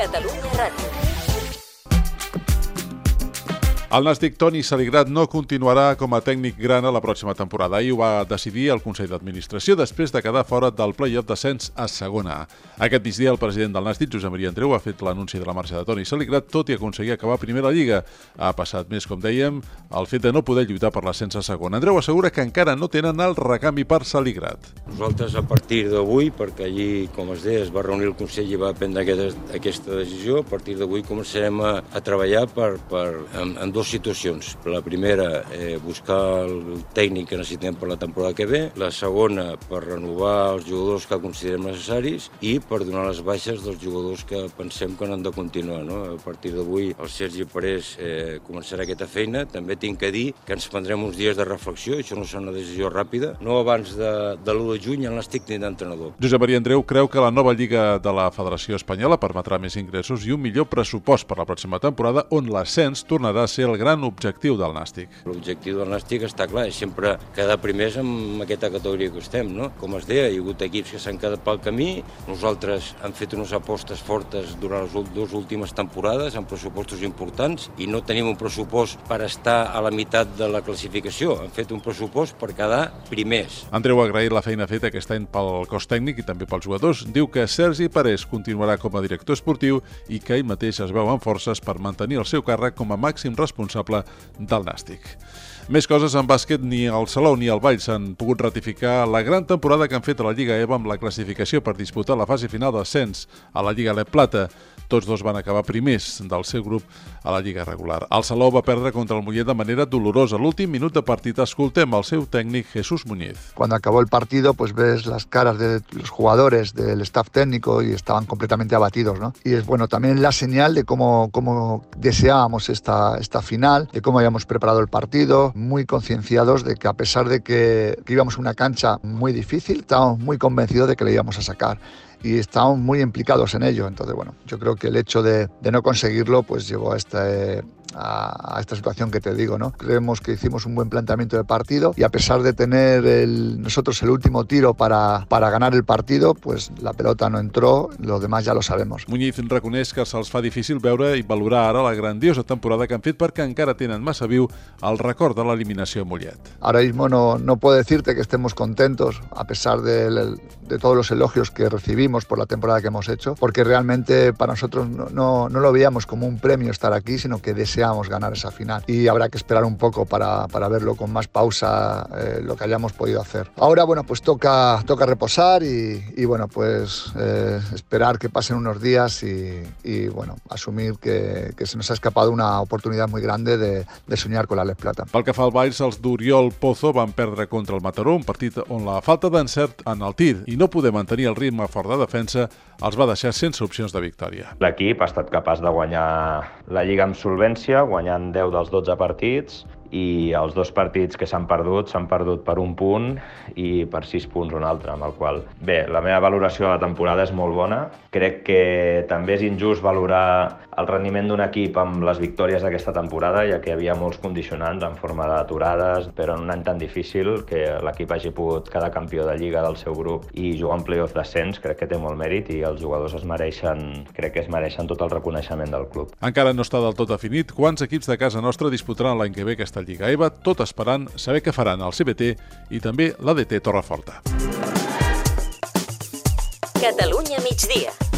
Catalunya Ràdio. El nàstic Toni Saligrat no continuarà com a tècnic gran a la pròxima temporada. Ahir ho va decidir el Consell d'Administració després de quedar fora del play-off d'ascens a segona. Aquest migdia el president del nàstic, Josep Maria Andreu, ha fet l'anunci de la marxa de Toni Saligrat, tot i aconseguir acabar primer la Lliga. Ha passat més, com dèiem, el fet de no poder lluitar per l'ascens a segona. Andreu assegura que encara no tenen el recanvi per Saligrat. Nosaltres, a partir d'avui, perquè allí, com es deia, es va reunir el Consell i va prendre aquesta decisió, a partir d'avui començarem a treballar en dues situacions. La primera, buscar el tècnic que necessitem per la temporada que ve. La segona, per renovar els jugadors que considerem necessaris i per donar les baixes dels jugadors que pensem que no han de continuar. A partir d'avui, el Sergi Parés començarà aquesta feina. També tinc que dir que ens prendrem uns dies de reflexió, això no serà una decisió ràpida. No abans de l'1 de juny en l'estic d'entrenador. Josep Maria Andreu creu que la nova Lliga de la Federació Espanyola permetrà més ingressos i un millor pressupost per la pròxima temporada, on l'ascens tornarà a ser el gran objectiu del nàstic. L'objectiu del nàstic està clar, és sempre quedar primers en aquesta categoria que estem, no? Com es deia, hi ha hagut equips que s'han quedat pel camí, nosaltres hem fet unes apostes fortes durant les dues últimes temporades amb pressupostos importants i no tenim un pressupost per estar a la meitat de la classificació, hem fet un pressupost per quedar primers. Andreu ha agraït la feina feta aquest any pel cos tècnic i també pels jugadors. Diu que Sergi Parés continuarà com a director esportiu i que ell mateix es veu amb forces per mantenir el seu càrrec com a màxim responsable del nàstic. Més coses en bàsquet, ni el Salou ni el Valls s'han pogut ratificar la gran temporada que han fet a la Lliga EVA amb la classificació per disputar la fase final d'ascens a la Lliga LEP Plata. Tots dos van acabar primers del seu grup a la Lliga regular. El Salou va perdre contra el Mollet de manera dolorosa. L'últim minut de partit escoltem al seu tècnic Jesús Muñiz. Cuando acabó el partido, pues ves las caras de los jugadores, del staff técnico y estaban completamente abatidos, ¿no? Y es bueno también la señal de cómo deseábamos esta final, de cómo habíamos preparado el partido, muy concienciados de que a pesar de que íbamos a una cancha muy difícil, estábamos muy convencidos de que le íbamos a sacar. Y estábamos muy implicados en ello. Entonces, bueno, yo creo que el hecho de no conseguirlo pues llevó a esta situación que te digo, ¿no? Creemos que hicimos un buen planteamiento de partido y a pesar de tener nosotros el último tiro para ganar el partido, pues la pelota no entró, lo demás ya lo sabemos. Muñiz reconeix que se'ls fa difícil veure i valorar ara la grandiosa temporada que han fet perquè encara tenen massa viu el record de l'eliminació a Mollet. Ahora mismo no puedo decirte que estemos contentos a pesar de todos los elogios que recibimos por la temporada que hemos hecho, porque realmente para nosotros no lo veíamos como un premio estar aquí, sino que deseamos ganar esa final y habrá que esperar un poco para verlo con más pausa lo que hayamos podido hacer. Ahora, bueno, pues toca reposar y bueno, pues esperar que pasen unos días y bueno, asumir que se nos ha escapado una oportunidad muy grande de soñar con la LEP Plata. Pel que fa al Valls, els d'Oriol Pozo van perdre contra el Mataró, un partit on la falta d'encert en el tir i no poder mantenir el ritme fort de defensa els va deixar sense opcions de victòria. L'equip ha estat capaç de guanyar la Lliga amb solvència, guanyant 10 dels 12 partits, i els dos partits que s'han perdut per un punt i per 6 punts un altre, amb el qual... Bé, la meva valoració de la temporada és molt bona. Crec que també és injust valorar el rendiment d'un equip amb les victòries d'aquesta temporada, ja que hi havia molts condicionants en forma d'aturades, però en un any tan difícil que l'equip hagi pogut quedar campió de Lliga del seu grup i jugar en play-off d'ascens, crec que té molt mèrit i els jugadors crec que es mereixen tot el reconeixement del club. Encara no està del tot definit quants equips de casa nostra disputaran l'any que ve aquesta Lliga EVA, tot esperant saber què faran el CBT i també l'ADT Torreforta. Catalunya migdia.